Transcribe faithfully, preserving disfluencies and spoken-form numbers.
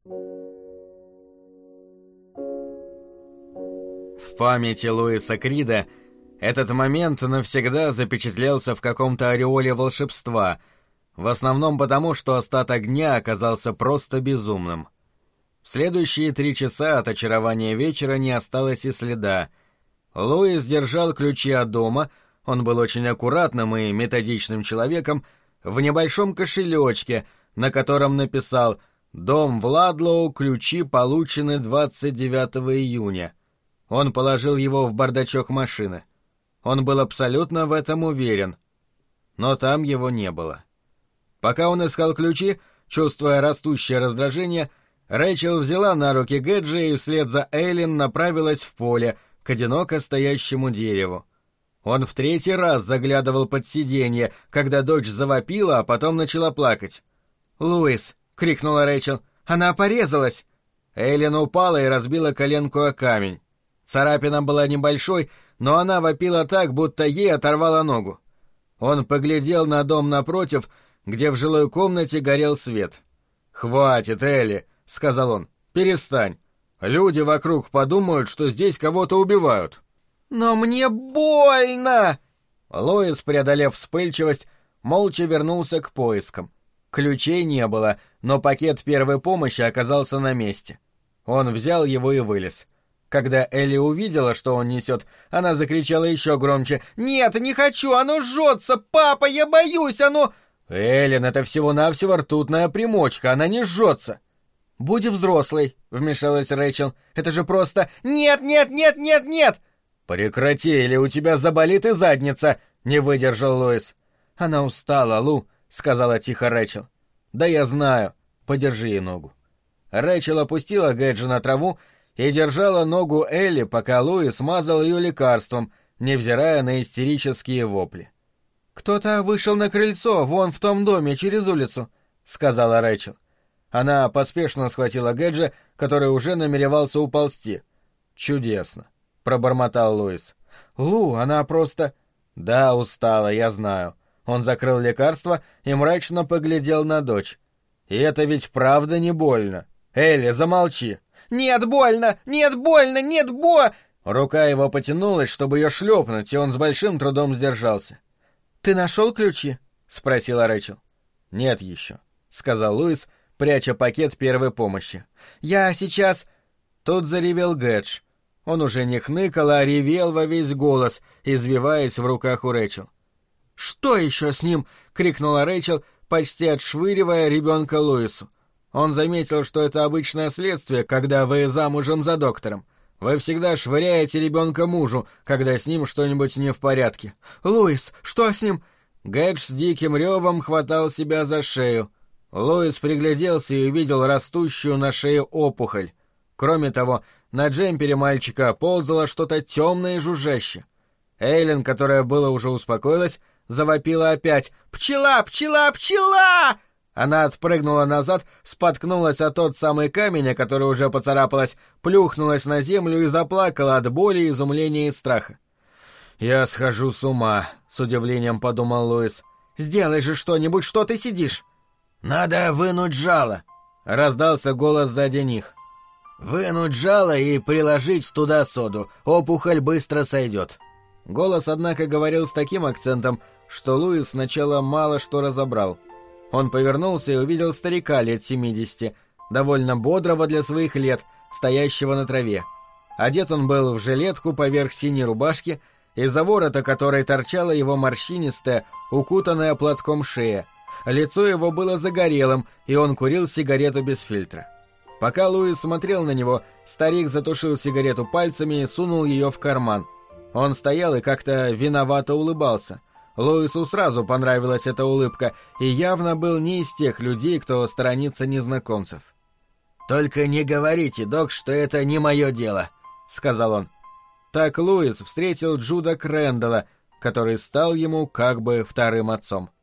В памяти Луиса Крида этот момент навсегда запечатлелся в каком-то ореоле волшебства, в основном потому, что остаток дня оказался просто безумным. В следующие три часа от очарования вечера не осталось и следа. Луис держал ключи от дома, он был очень аккуратным и методичным человеком, в небольшом кошелечке, на котором написал «Дом в Ладлоу, ключи получены двадцать девятого июня». Он положил его в бардачок машины. Он был абсолютно в этом уверен. Но там его не было. Пока он искал ключи, чувствуя растущее раздражение, Рэйчел взяла на руки Гэджи и вслед за Эллен направилась в поле, к одиноко стоящему дереву. Он в третий раз заглядывал под сиденье, когда дочь завопила, а потом начала плакать. «Луис!» — крикнула Рэйчел. «Она порезалась!» Эллен упала и разбила коленку о камень. Царапина была небольшой, но она вопила так, будто ей оторвало ногу. Он поглядел на дом напротив, где в жилой комнате горел свет. «Хватит, Элли!» — сказал он. «Перестань. Люди вокруг подумают, что здесь кого-то убивают». «Но мне больно!» Луис, преодолев вспыльчивость, молча вернулся к поискам. Ключей не было, но пакет первой помощи оказался на месте. Он взял его и вылез. Когда Элли увидела, что он несет, она закричала еще громче. «Нет, не хочу! Оно жжется! Папа, я боюсь! Оно...» «Эллен, это всего-навсего ртутная примочка, она не жжется!» «Будь взрослой», — вмешалась Рэйчел. «Это же просто... Нет, нет, нет, нет, нет!» «Прекрати, или у тебя заболит и задница!» — не выдержал Луис. «Она устала, Лу», — сказала тихо Рэйчел. «Да я знаю. Подержи ей ногу». Рэйчел опустила Гэджи на траву и держала ногу Элли, пока Луис смазал ее лекарством, невзирая на истерические вопли. «Кто-то вышел на крыльцо, вон в том доме, через улицу», — сказала Рэйчел. Она поспешно схватила Гэджи, который уже намеревался уползти. «Чудесно», — пробормотал Луис. «Лу, она просто...» «Да, устала, я знаю». Он закрыл лекарство и мрачно поглядел на дочь. «И это ведь правда не больно. Элли, замолчи». «Нет, больно! Нет, больно! Нет, бо...» Рука его потянулась, чтобы ее шлепнуть, и он с большим трудом сдержался. «Ты нашел ключи?» — спросила Рэйчел. «Нет еще», — сказал Луис, пряча пакет первой помощи. «Я сейчас...» Тут заревел Гэдж. Он уже не хныкал, а ревел во весь голос, извиваясь в руках у Рэйчел. «Что еще с ним?» — крикнула Рэйчел, почти отшвыривая ребенка Луису. Он заметил, что это обычное следствие, когда вы замужем за доктором. Вы всегда швыряете ребенка мужу, когда с ним что-нибудь не в порядке. «Луис, что с ним?» Гэдж с диким ревом хватал себя за шею. Луис пригляделся и увидел растущую на шее опухоль. Кроме того, на джемпере мальчика ползало что-то темное и жужжащее. Эйлен, которая было уже успокоилась, завопила опять. «Пчела! Пчела! Пчела!» Она отпрыгнула назад, споткнулась о тот самый камень, о который уже поцарапалась, плюхнулась на землю и заплакала от боли, изумления и страха. «Я схожу с ума», — с удивлением подумал Луис. «Сделай же что-нибудь, что ты сидишь!» «Надо вынуть жало», — раздался голос сзади них. «Вынуть жало и приложить туда соду, опухоль быстро сойдет». Голос, однако, говорил с таким акцентом, что Луис сначала мало что разобрал. Он повернулся и увидел старика лет семидесяти, довольно бодрого для своих лет, стоящего на траве. Одет он был в жилетку поверх синей рубашки, из-за ворота которой торчала его морщинистая, укутанная платком шея. Лицо его было загорелым, и он курил сигарету без фильтра. Пока Луис смотрел на него, старик затушил сигарету пальцами и сунул ее в карман. Он стоял и как-то виновато улыбался. Луису сразу понравилась эта улыбка, и явно был не из тех людей, кто сторонится незнакомцев. «Только не говорите, док, что это не мое дело», — сказал он. Так Луис встретил Джуда Крэндалла, который стал ему как бы вторым отцом.